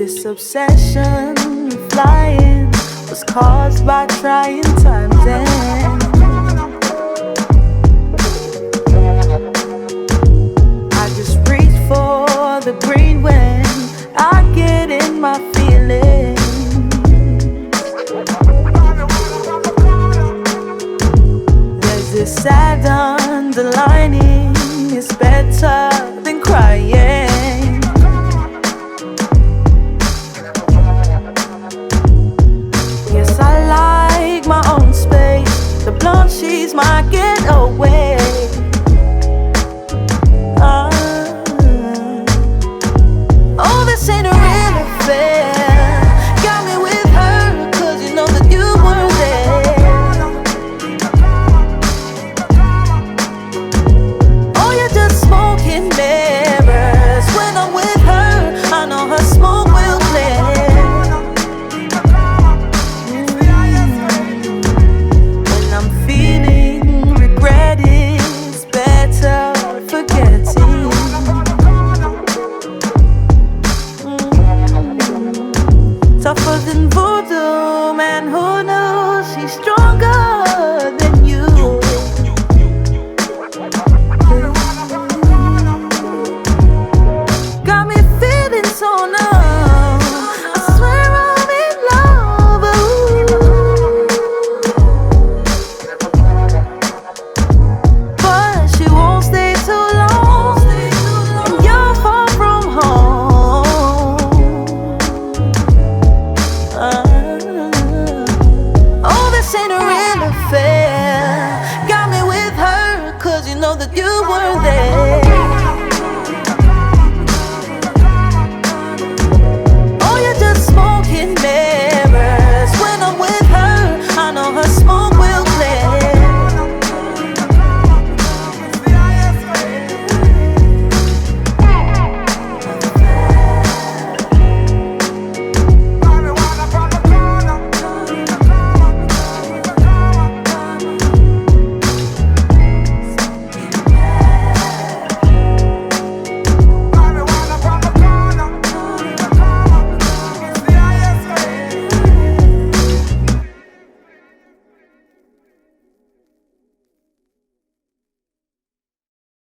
This obsession with flying was caused by trying times, and I just reach for the green when I get in my feelings. There's this sad underlining, it's better than crying. Yes, I like my own space. The blonde, she's my getaway. Oh, this ain't a real affair. Got me with her, cause you know that you were there. Oh, you're just smoking mirrors. When I'm with her, I know her smoke will clear. When I'm feeling regret, it's better forgetting. Tougher than voodoo, man, who knows? She's stronger than you. Got me feeling so numb. I swear I'm in love. But she won't stay too long, and you're far from home. Oh, this ain't a real affair. Got me with her, cause you know that you were